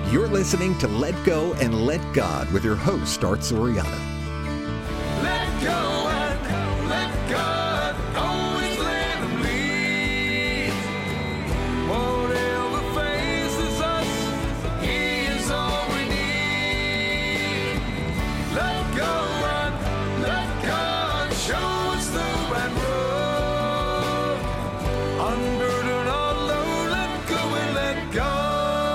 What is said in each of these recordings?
You're listening to Let Go and Let God with your host, Art Soriano. Let go and let God, always let Him lead. Whatever faces us, He is all we need. Let go and let God show us the right road. Unburden our load, let go and let God.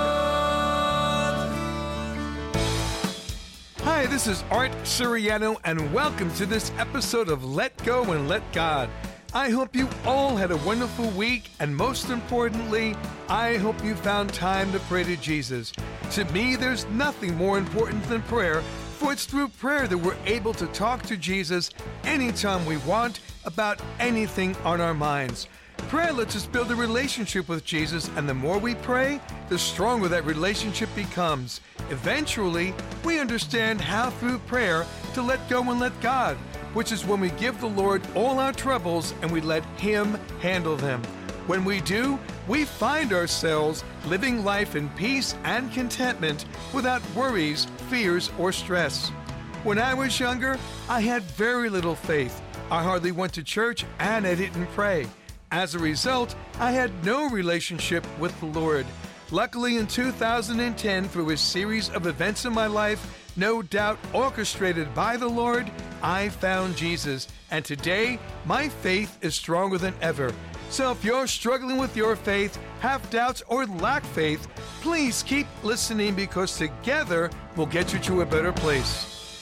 Hi, this is Art Soriano, and welcome to this episode of Let Go and Let God. I hope you all had a wonderful week, and most importantly, I hope you found time to pray to Jesus. To me, there's nothing more important than prayer, for it's through prayer that we're able to talk to Jesus anytime we want about anything on our minds. Prayer lets us build a relationship with Jesus, and the more we pray, the stronger that relationship becomes. Eventually, we understand how through prayer to let go and let God, which is when we give the Lord all our troubles and we let Him handle them. When we do, we find ourselves living life in peace and contentment without worries, fears, or stress. When I was younger, I had very little faith. I hardly went to church and I didn't pray. As a result, I had no relationship with the Lord. Luckily, in 2010, through a series of events in my life, no doubt orchestrated by the Lord, I found Jesus. And today, my faith is stronger than ever. So if you're struggling with your faith, have doubts, or lack faith, please keep listening, because together we'll get you to a better place.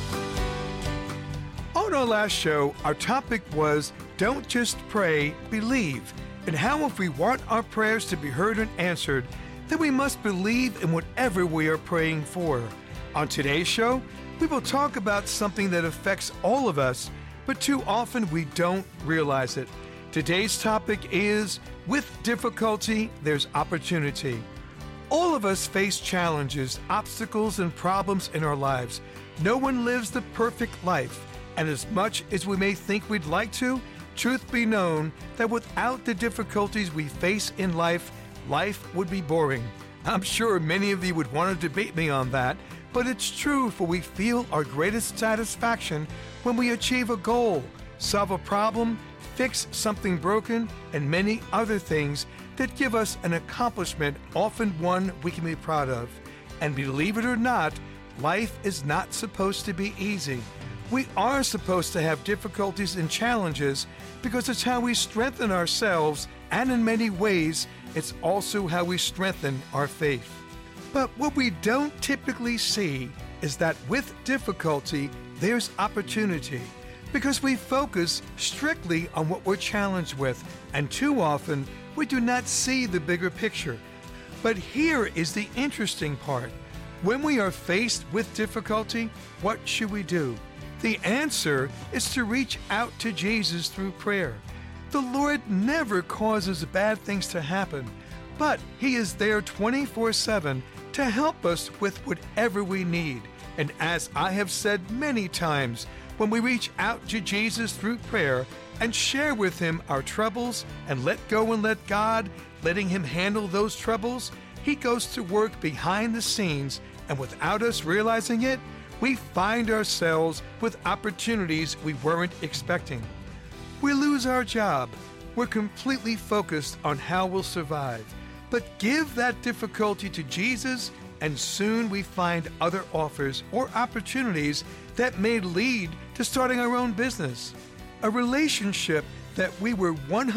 On our last show, our topic was Don't Just Pray, Believe, and how if we want our prayers to be heard and answered, then we must believe in whatever we are praying for. On today's show, we will talk about something that affects all of us, but too often we don't realize it. Today's topic is, with difficulty, there's opportunity. All of us face challenges, obstacles, and problems in our lives. No one lives the perfect life, and as much as we may think we'd like to, truth be known that without the difficulties we face in life, life would be boring. I'm sure many of you would want to debate me on that, but it's true, for we feel our greatest satisfaction when we achieve a goal, solve a problem, fix something broken, and many other things that give us an accomplishment, often one we can be proud of. And believe it or not, life is not supposed to be easy. We are supposed to have difficulties and challenges because it's how we strengthen ourselves, and in many ways, it's also how we strengthen our faith. But what we don't typically see is that with difficulty, there's opportunity, because we focus strictly on what we're challenged with, and too often, we do not see the bigger picture. But here is the interesting part. When we are faced with difficulty, what should we do? The answer is to reach out to Jesus through prayer. The Lord never causes bad things to happen, but He is there 24/7 to help us with whatever we need. And as I have said many times, when we reach out to Jesus through prayer and share with Him our troubles and let go and let God, letting Him handle those troubles, He goes to work behind the scenes, and without us realizing it, we find ourselves with opportunities we weren't expecting. We lose our job. We're completely focused on how we'll survive. But give that difficulty to Jesus, and soon we find other offers or opportunities that may lead to starting our own business. A relationship that we were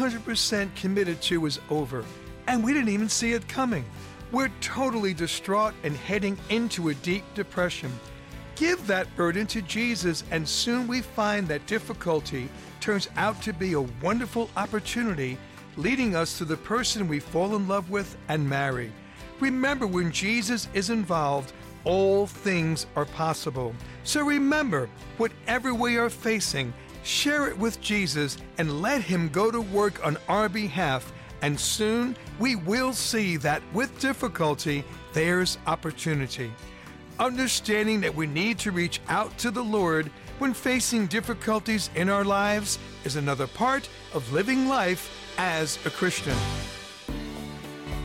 100% committed to is over, and we didn't even see it coming. We're totally distraught and heading into a deep depression. Give that burden to Jesus, and soon we find that difficulty turns out to be a wonderful opportunity, leading us to the person we fall in love with and marry. Remember, when Jesus is involved, all things are possible. So remember, whatever we are facing, share it with Jesus and let Him go to work on our behalf, and soon we will see that with difficulty, there's opportunity. Understanding that we need to reach out to the Lord when facing difficulties in our lives is another part of living life as a Christian.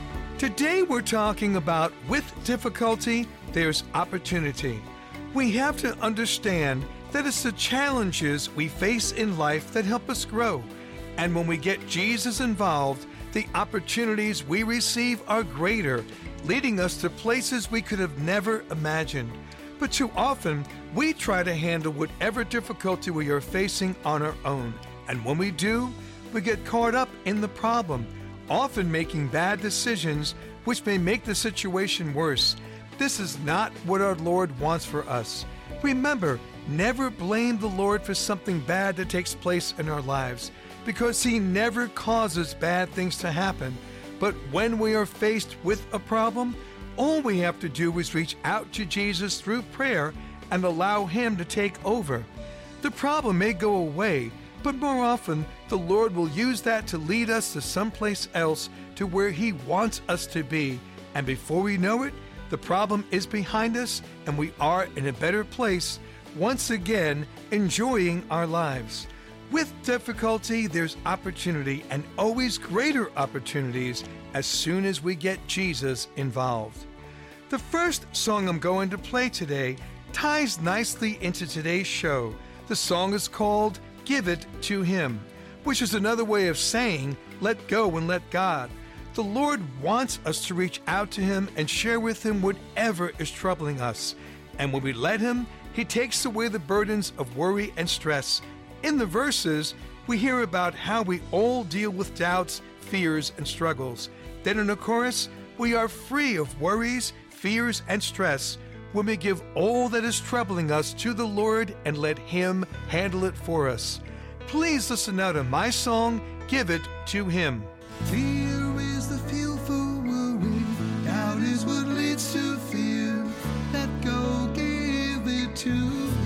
Today we're talking about with difficulty, there's opportunity. We have to understand that it's the challenges we face in life that help us grow. And when we get Jesus involved, the opportunities we receive are greater, leading us to places we could have never imagined. But too often, we try to handle whatever difficulty we are facing on our own. And when we do, we get caught up in the problem, often making bad decisions which may make the situation worse. This is not what our Lord wants for us. Remember, never blame the Lord for something bad that takes place in our lives, because He never causes bad things to happen. But when we are faced with a problem, all we have to do is reach out to Jesus through prayer and allow Him to take over. The problem may go away, but more often, the Lord will use that to lead us to someplace else, to where He wants us to be. And before we know it, the problem is behind us and we are in a better place, once again enjoying our lives. With difficulty, there's opportunity, and always greater opportunities as soon as we get Jesus involved. The first song I'm going to play today ties nicely into today's show. The song is called Give It to Him, which is another way of saying, let go and let God. The Lord wants us to reach out to Him and share with Him whatever is troubling us. And when we let Him, He takes away the burdens of worry and stress. In the verses, we hear about how we all deal with doubts, fears, and struggles. Then in the chorus, we are free of worries, fears, and stress when we give all that is troubling us to the Lord and let Him handle it for us. Please listen now to my song, Give It to Him. Fear is the fuel for worry. Doubt is what leads to fear. Let go, give it to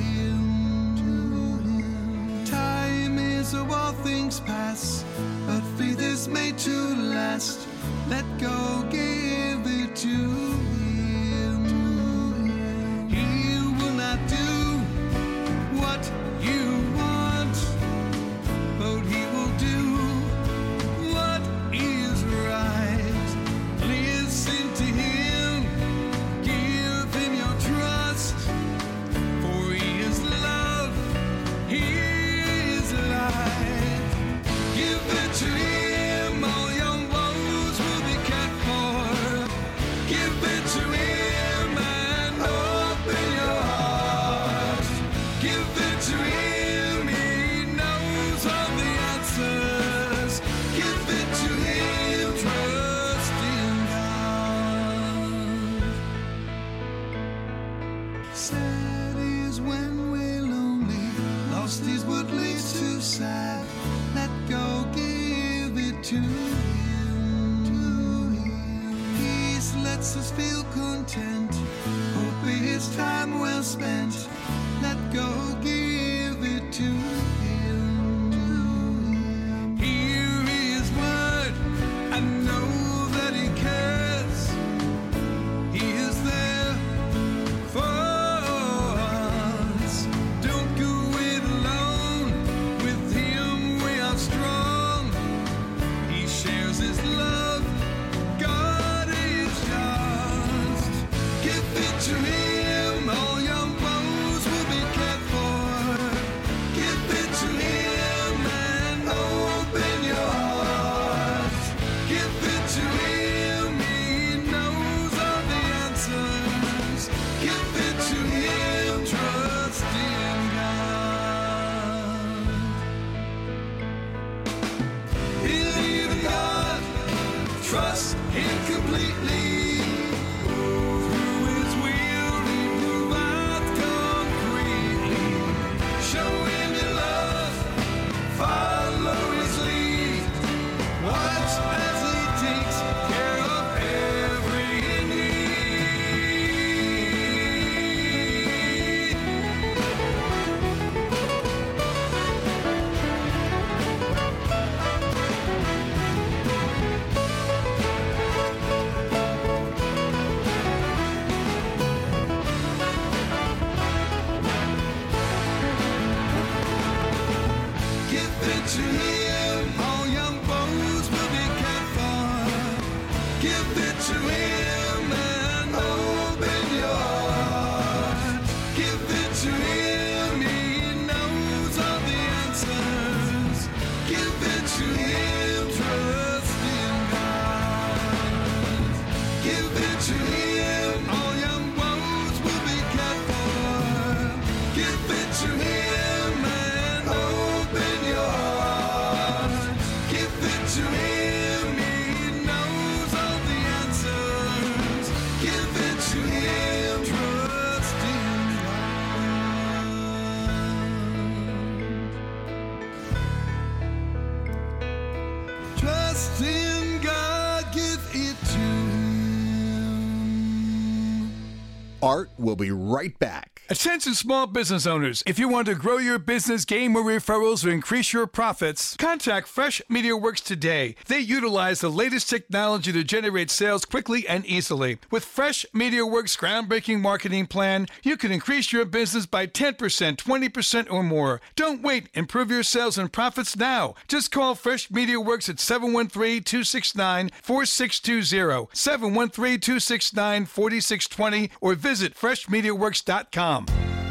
Him. Time is so all things pass, but faith is made to last. Let go, give it to Him. He will not do what you want, but He will do what is right. Listen to Him, give Him your trust, for He is love, He is life. Give it to Him, all your woes will be cared for. Give it to Him and open your heart. Give it to Him, He knows all the answers. Give it to Him, trust in God. Sad is when we're lonely, lost is what leads to sad. Let go, give it to Him. Peace lets us feel content, hope is time well spent. Let go, give it to Him. Hear His word and know that He cares. He is there for us. Don't go it alone. With Him we are strong. He shares His love. God is just. Give it to Him. All your woes will be cared for. Give it to Him and open your heart. Give it to Him. He knows all the answers. Give it to Him. Trust in God. Believe in God. Trust Him completely. Through His will, Art will be right back. Attention small business owners. If you want to grow your business, gain more referrals, or increase your profits, contact Fresh Media Works today. They utilize the latest technology to generate sales quickly and easily. With Fresh Media Works' groundbreaking marketing plan, you can increase your business by 10%, 20%, or more. Don't wait. Improve your sales and profits now. Just call Fresh Media Works at 713-269-4620, 713-269-4620, or visit freshmediaworks.com.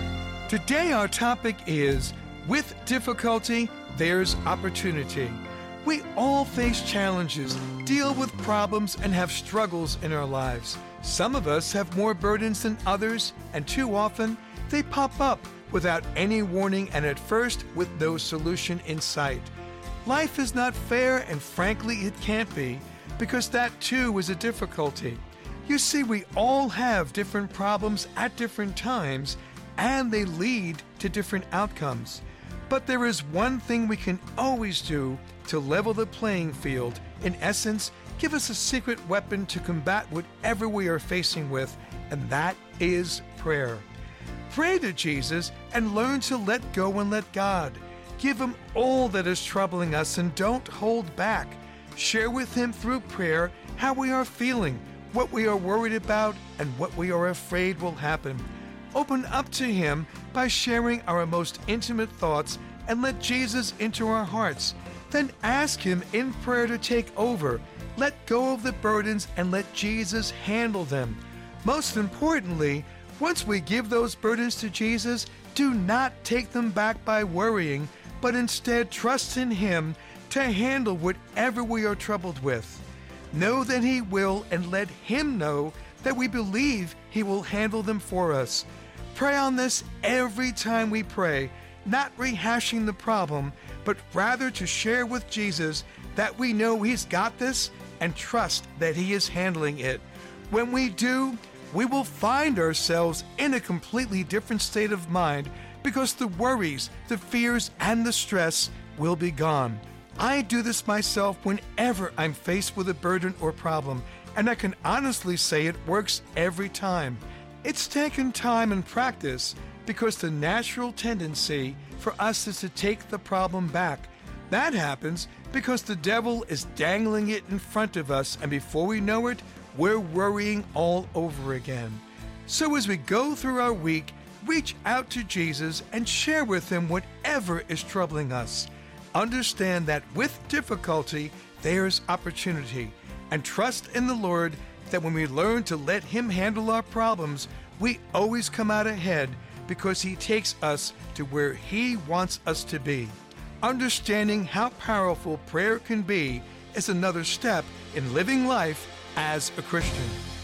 Today our topic is, with difficulty, there's opportunity. We all face challenges, deal with problems, and have struggles in our lives. Some of us have more burdens than others, and too often, they pop up without any warning and at first with no solution in sight. Life is not fair, and frankly, it can't be, because that too is a difficulty. You see, we all have different problems at different times, and they lead to different outcomes. But there is one thing we can always do to level the playing field. In essence, give us a secret weapon to combat whatever we are facing with, and that is prayer. Pray to Jesus and learn to let go and let God. Give Him all that is troubling us and don't hold back. Share with Him through prayer how we are feeling, what we are worried about, and what we are afraid will happen. Open up to Him by sharing our most intimate thoughts and let Jesus into our hearts. Then ask Him in prayer to take over. Let go of the burdens and let Jesus handle them. Most importantly, once we give those burdens to Jesus, do not take them back by worrying, but instead trust in Him to handle whatever we are troubled with. Know that He will, and let Him know that we believe He will handle them for us. Pray on this every time we pray, not rehashing the problem, but rather to share with Jesus that we know He's got this and trust that He is handling it. When we do, we will find ourselves in a completely different state of mind because the worries, the fears, and the stress will be gone. I do this myself whenever I'm faced with a burden or problem, and I can honestly say it works every time. It's taken time and practice because the natural tendency for us is to take the problem back. That happens because the devil is dangling it in front of us, and before we know it, we're worrying all over again. So as we go through our week, reach out to Jesus and share with Him whatever is troubling us. Understand that with difficulty, there's opportunity. And trust in the Lord that when we learn to let Him handle our problems, we always come out ahead because He takes us to where He wants us to be. Understanding how powerful prayer can be is another step in living life as a Christian.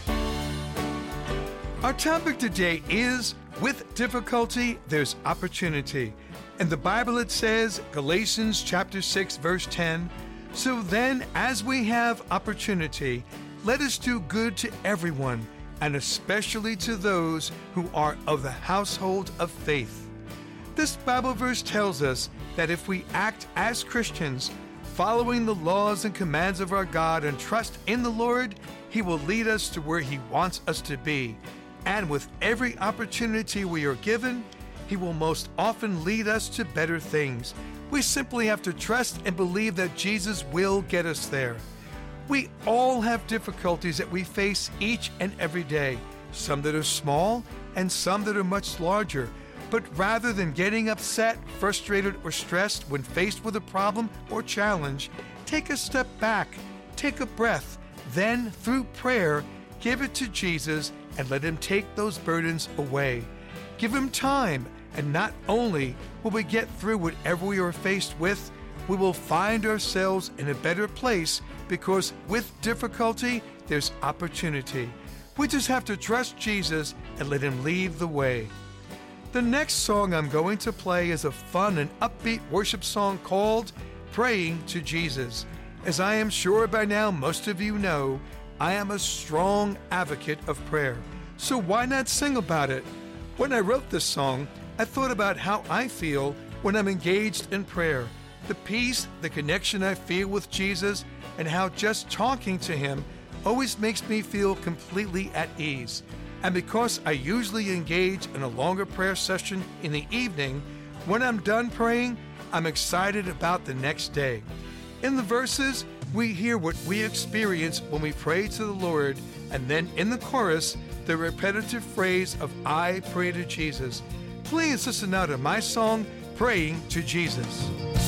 Our topic today is, with difficulty, there's opportunity. In the Bible it says, Galatians chapter 6, verse 10, "So then, as we have opportunity, let us do good to everyone, and especially to those who are of the household of faith." This Bible verse tells us that if we act as Christians, following the laws and commands of our God and trust in the Lord, He will lead us to where He wants us to be. And with every opportunity we are given, He will most often lead us to better things. We simply have to trust and believe that Jesus will get us there. We all have difficulties that we face each and every day, some that are small and some that are much larger. But rather than getting upset, frustrated, or stressed when faced with a problem or challenge, take a step back, take a breath, then through prayer, give it to Jesus and let Him take those burdens away. Give Him time, and not only will we get through whatever we are faced with, we will find ourselves in a better place because with difficulty, there's opportunity. We just have to trust Jesus and let Him lead the way. The next song I'm going to play is a fun and upbeat worship song called Praying to Jesus. As I am sure by now most of you know, I am a strong advocate of prayer. So why not sing about it? When I wrote this song, I thought about how I feel when I'm engaged in prayer, the peace, the connection I feel with Jesus, and how just talking to Him always makes me feel completely at ease. And because I usually engage in a longer prayer session in the evening, when I'm done praying, I'm excited about the next day. In the verses, we hear what we experience when we pray to the Lord, and then in the chorus, the repetitive phrase of I pray to Jesus. Please listen now to my song, Praying to Jesus.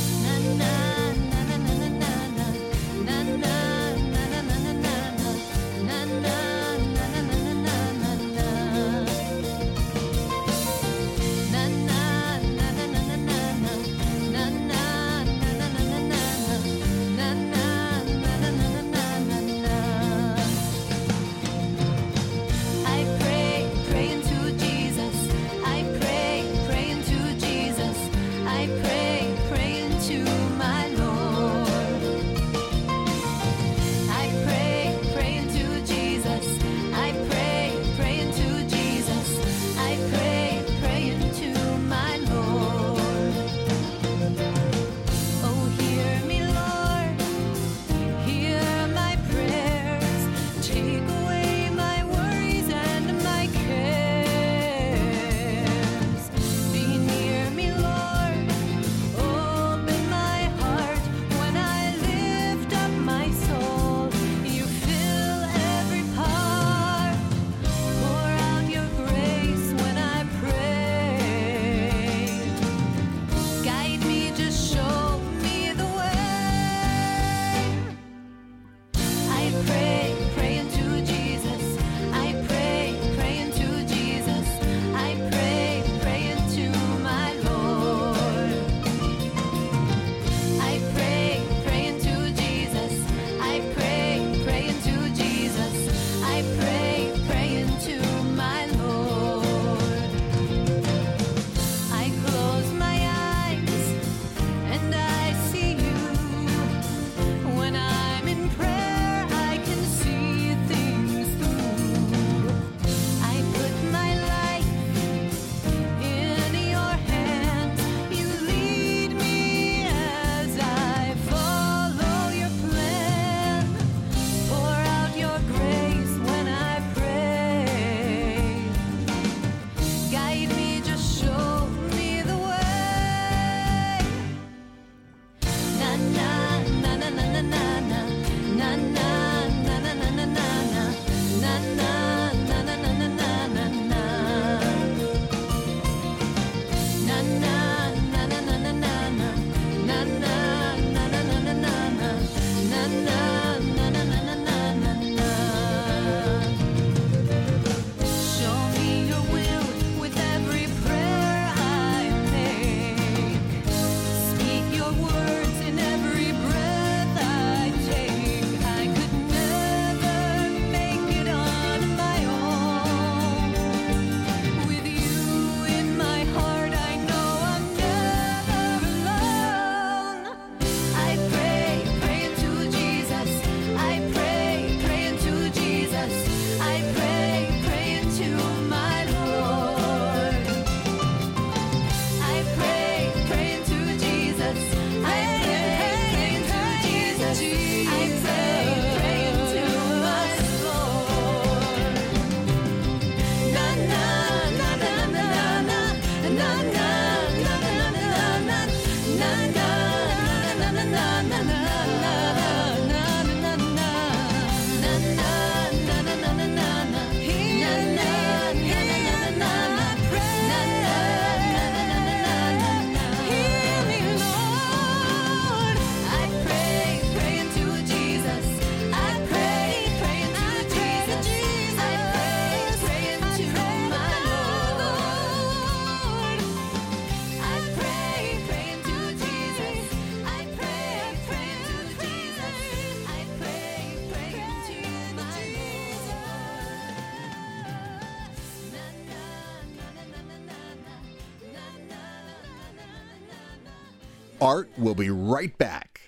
Art will be right back.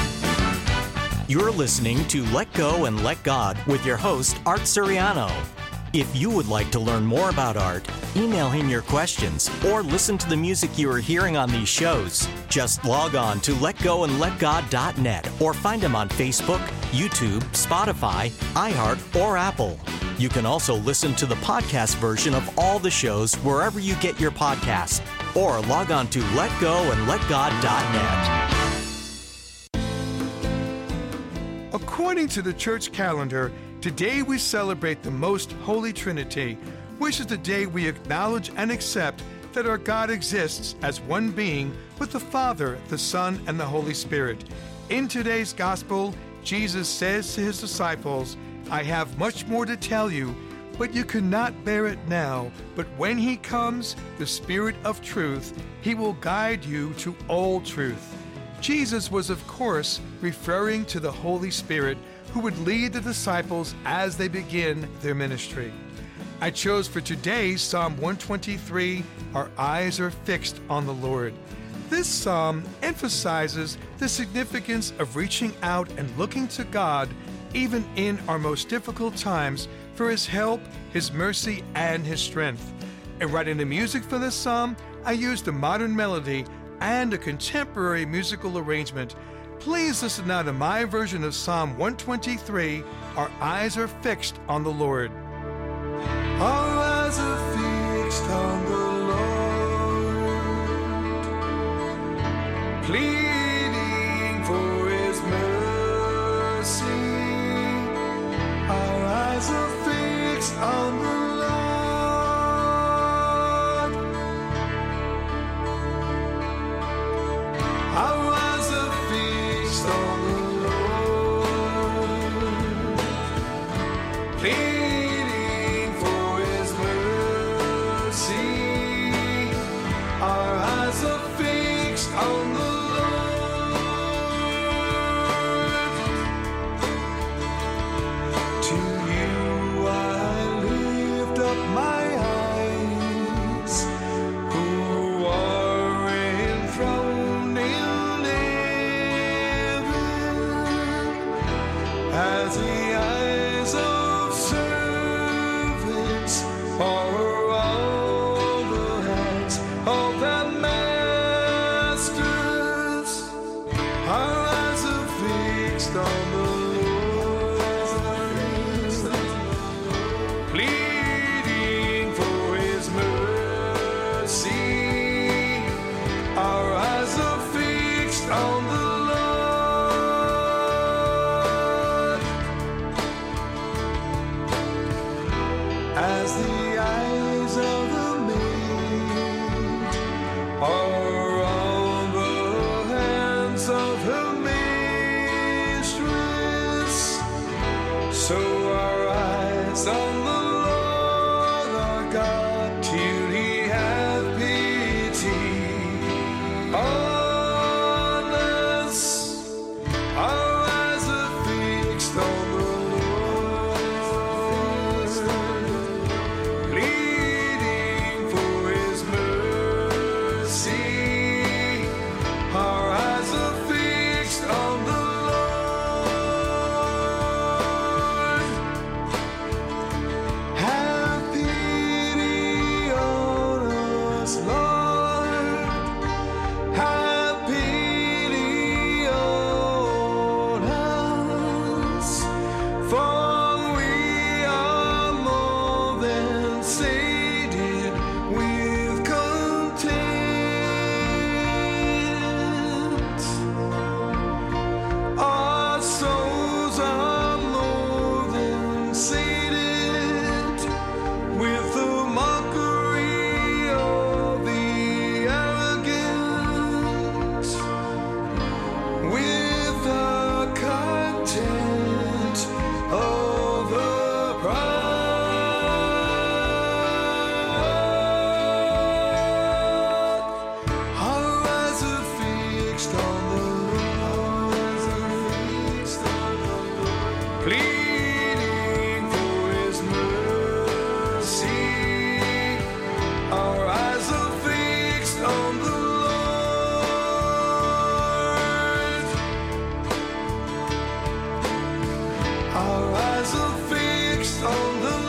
You're listening to Let Go and Let God with your host, Art Suriano. If you would like to learn more about Art, email him your questions, or listen to the music you are hearing on these shows, just log on to letgoandletgod.net or find him on Facebook, YouTube, Spotify, iHeart, or Apple. You can also listen to the podcast version of all the shows wherever you get your podcasts, or log on to letgoandletgod.net. According to the church calendar, today we celebrate the Most Holy Trinity, which is the day we acknowledge and accept that our God exists as one being with the Father, the Son, and the Holy Spirit. In today's Gospel, Jesus says to his disciples, "I have much more to tell you, but you cannot bear it now. But when he comes, the Spirit of truth, he will guide you to all truth." Jesus was, of course, referring to the Holy Spirit who would lead the disciples as they begin their ministry. I chose for today Psalm 123, "Our eyes are fixed on the Lord." This psalm emphasizes the significance of reaching out and looking to God even in our most difficult times for his help, his mercy, and his strength. In writing the music for this psalm, I used a modern melody and a contemporary musical arrangement. Please listen now to my version of Psalm 123, "Our eyes are fixed on the Lord." Our eyes are fixed on the Lord, pleading for his mercy. Our eyes are fixed on the Lord. Our eyes are fixed on the Lord, pleading for his mercy. Our eyes are fixed on the Lord. To you I lift up my eyes, who are enthroned in heaven, as the eyes of servants are all the hands of their masters. Our eyes are fixed on the Lord, pleading for his mercy. Our eyes are fixed on the Lord, as the eyes of the maid are on the hands of her mistress. So our eyes on the Lord our God, till he have pity on us. Our eyes are fixed on the Lord, pleading for his mercy. Our eyes are fixed on the Lord. Have pity on us, Lord. Have pity on us, for we are more than sated with content. Our souls are more than sated with the mockery of the arrogant, with the content of the proud. Our eyes are fixed on the Lord, pleading for his mercy. Our eyes are fixed on the Lord. Our eyes are fixed on the Lord.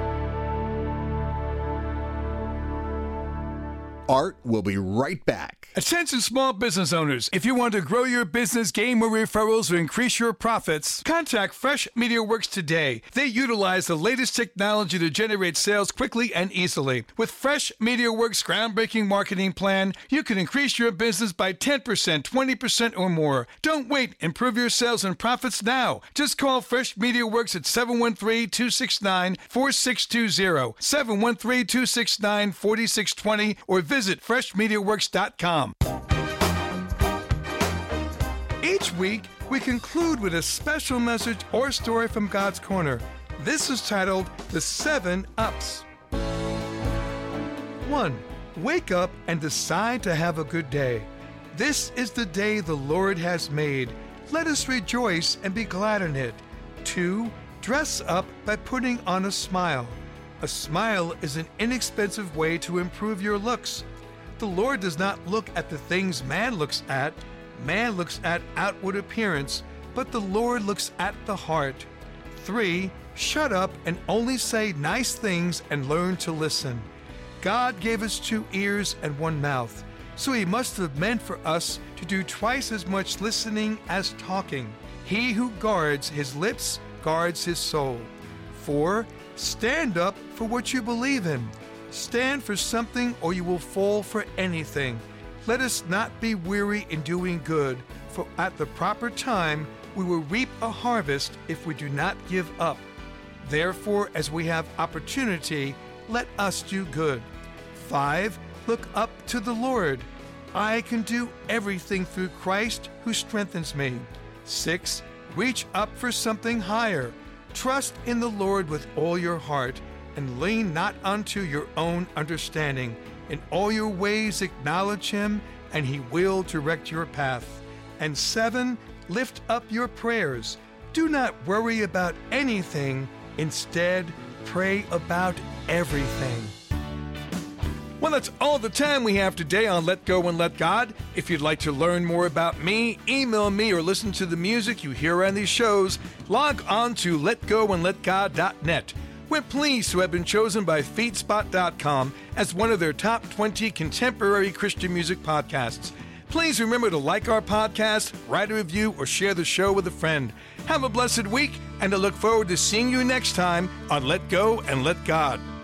Art will be right back. Attention small business owners, if you want to grow your business, gain more referrals, or increase your profits, contact Fresh Media Works today. They utilize the latest technology to generate sales quickly and easily. With Fresh Media Works' groundbreaking marketing plan, you can increase your business by 10%, 20%, or more. Don't wait. Improve your sales and profits now. Just call Fresh Media Works at 713-269-4620, 713-269-4620, or visit freshmediaworks.com. Each week, we conclude with a special message or story from God's Corner. This is titled The 7 Ups. 1. Wake up and decide to have a good day. This is the day the Lord has made. Let us rejoice and be glad in it. 2. Dress up by putting on a smile. A smile is an inexpensive way to improve your looks. The Lord does not look at the things man looks at. Man looks at outward appearance, but the Lord looks at the heart. 3. Shut up and only say nice things and learn to listen. God gave us 2 ears and 1 mouth, so He must have meant for us to do twice as much listening as talking. He who guards his lips guards his soul. 4. Stand up for what you believe in. Stand for something or you will fall for anything. Let us not be weary in doing good, for at the proper time we will reap a harvest if we do not give up. Therefore, as we have opportunity, let us do good. 5. Look up to the Lord. I can do everything through Christ who strengthens me. 6. Reach up for something higher. Trust in the Lord with all your heart, and lean not unto your own understanding. In all your ways acknowledge Him, and He will direct your path. And 7, lift up your prayers. Do not worry about anything. Instead, pray about everything. Well, that's all the time we have today on Let Go and Let God. If you'd like to learn more about me, email me, or listen to the music you hear on these shows, log on to letgoandletgod.net. We're pleased to have been chosen by Feedspot.com as one of their top 20 contemporary Christian music podcasts. Please remember to like our podcast, write a review, or share the show with a friend. Have a blessed week, and I look forward to seeing you next time on Let Go and Let God.